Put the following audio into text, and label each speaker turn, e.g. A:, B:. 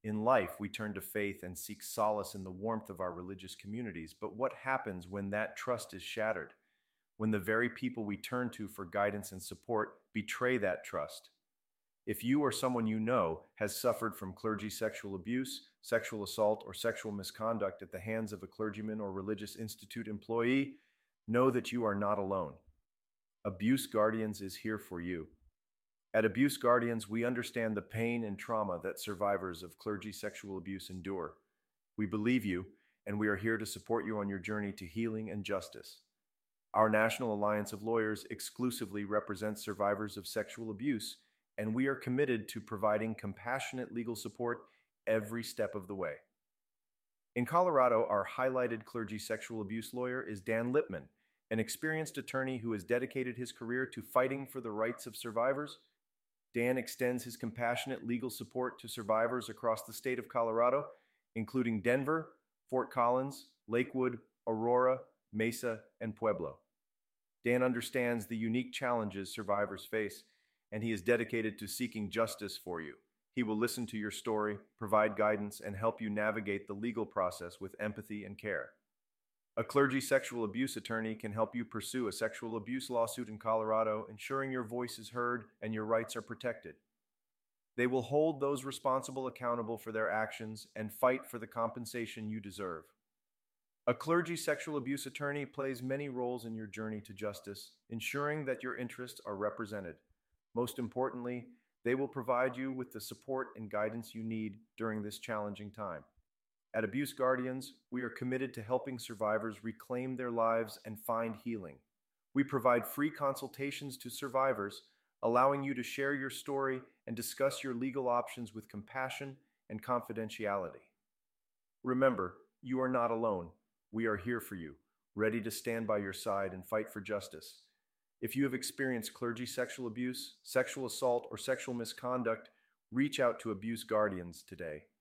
A: In life, we turn to faith and seek solace in the warmth of our religious communities. But what happens when that trust is shattered? When the very people we turn to for guidance and support betray that trust? If you or someone you know has suffered from clergy sexual abuse, sexual assault, or sexual misconduct at the hands of a clergyman or religious institute employee, know that you are not alone. Abuse Guardians is here for you. At Abuse Guardians, we understand the pain and trauma that survivors of clergy sexual abuse endure. We believe you, and we are here to support you on your journey to healing and justice. Our National Alliance of Lawyers exclusively represents survivors of sexual abuse, and we are committed to providing compassionate legal support every step of the way. In Colorado, our highlighted clergy sexual abuse lawyer is Dan Lipman, an experienced attorney who has dedicated his career to fighting for the rights of survivors. Dan extends his compassionate legal support to survivors across the state of Colorado, including Denver, Fort Collins, Lakewood, Aurora, Mesa, and Pueblo. Dan understands the unique challenges survivors face, and he is dedicated to seeking justice for you. He will listen to your story, provide guidance, and help you navigate the legal process with empathy and care. A clergy sexual abuse attorney can help you pursue a sexual abuse lawsuit in Colorado, ensuring your voice is heard and your rights are protected. They will hold those responsible accountable for their actions and fight for the compensation you deserve. A clergy sexual abuse attorney plays many roles in your journey to justice, ensuring that your interests are represented. Most importantly, they will provide you with the support and guidance you need during this challenging time. At Abuse Guardians, we are committed to helping survivors reclaim their lives and find healing. We provide free consultations to survivors, allowing you to share your story and discuss your legal options with compassion and confidentiality. Remember, you are not alone. We are here for you, ready to stand by your side and fight for justice. If you have experienced clergy sexual abuse, sexual assault, or sexual misconduct, reach out to Abuse Guardians today.